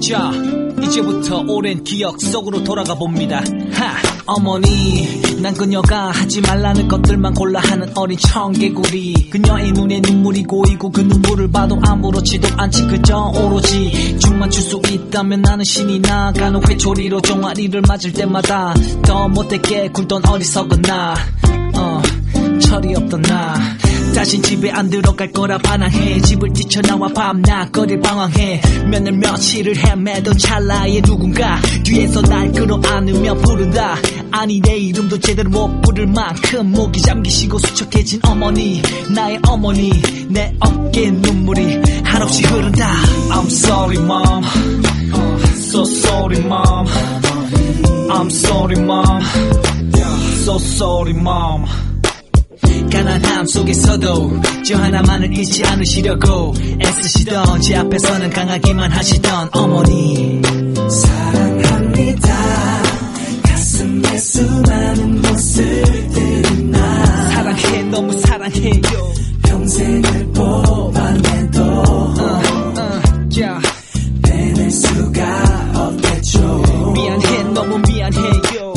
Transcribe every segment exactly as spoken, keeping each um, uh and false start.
자, 이제부터 오랜 기억 속으로 돌아가 봅니다. 하! 어머니, 난 그녀가 하지 말라는 것들만 골라 하는 어린 청개구리. 그녀의 눈에 눈물이 고이고 그 눈물을 봐도 아무렇지도 않지. 그저 오로지 춤만 출 수 있다면 나는 신이 나. 가는 회초리로 종아리를 맞을 때마다 더 못되게 굴던 어리석은 나. 어, 철이 없던 나. 다신 집에 안 들어갈 거라 반항해. 집을 뛰쳐나와 밤낮 거리를 방황해. 몇 날 며칠을 헤매던 찰나에 누군가 뒤에서 날 끌어안으며 부른다. 아니 내 이름도 제대로 못 부를 만큼 목이 잠기시고 수척해진 어머니. 나의 어머니. 내 어깨에 눈물이 한없이 흐른다. I'm sorry mom, so sorry mom. I'm sorry mom, so sorry mom. 가난함 속에서도 저 하나만을 잊지 않으시려고 애쓰시던 제 앞에서는 강하기만 하시던 어머니. 사랑합니다. 가슴에 수많은 모습들이 나. 사랑해 너무 사랑해요. 평생을 뽑아내도 uh, uh, yeah. 빼낼 수가 없겠죠. 미안해 너무 미안해요.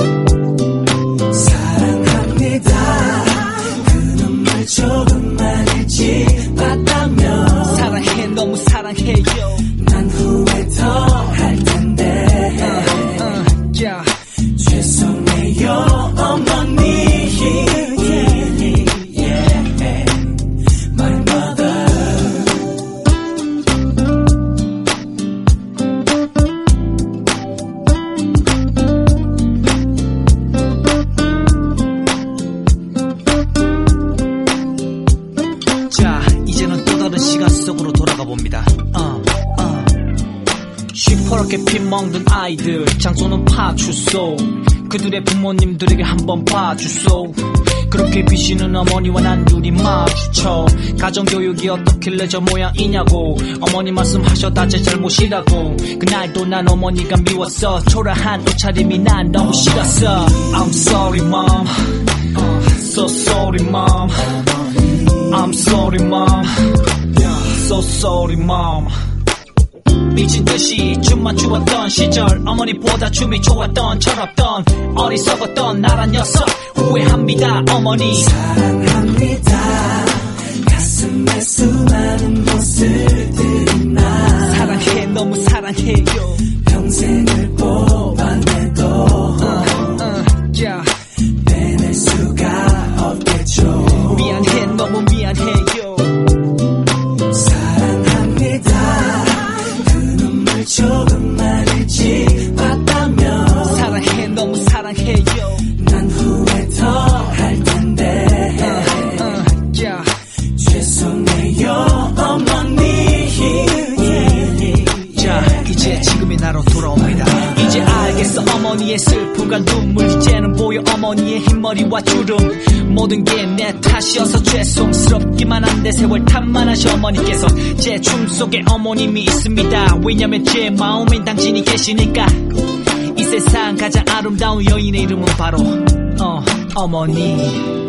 사랑합니다. 조금만 일찍 봤다면 사랑해 너무 사랑해요. 난 후회 더 할 텐데 uh, uh, yeah. 죄송해요 어머니. yeah, yeah. My mother. 시간 속으로 돌아가 봅니다. 어, 어. 시퍼렇게 피 먹는 아이들, 장소는 파출소. 그들의 부모님들에게 한번 봐주소. 그렇게 비시는 어머니와 난 둘이 마주쳐. 가정교육이 어떻길래 저 모양이냐고 어머니 말씀하셨다 제 잘못이라고. 그날도 난 어머니가 미웠어. 초라한 옷차림이 난 너무 싫었어. I'm sorry mom, so sorry mom. I'm sorry mom, so sorry mom. 미친 듯이 춤만 추었던 시절, 어머니보다 춤이 좋았던 철없던 어리석었던 나란 녀석. 후회합니다 어머니. 사랑합니다. 가슴에 수많은 모습들이 나. 사랑해 너무 사랑해요. 평생을 뽑아내도 uh, uh, yeah. 빼낼 수가 없겠죠. 미안해 너무 미안해요. 사랑합니다. 그 눈물 조금만 일찍 봤다면 사랑해 너무 사랑해요. 난 후회 더 할 텐데 uh, uh, yeah. 죄송해요 어머니. 자 이제 지금의 나로 돌아옵니다. 이제 알겠어 어머니의 슬픔과 눈물. 이제는 보여 어머니의 흰머리와 주름. 모든 게 내 탓이어서 죄송스럽기만 한데 세월 탓만하셔 어머니께서. 제 춤 속에 어머님이 있습니다. 왜냐면 제 마음엔 당신이 계시니까. 이 세상 가장 아름다운 여인의 이름은 바로 어 어머니.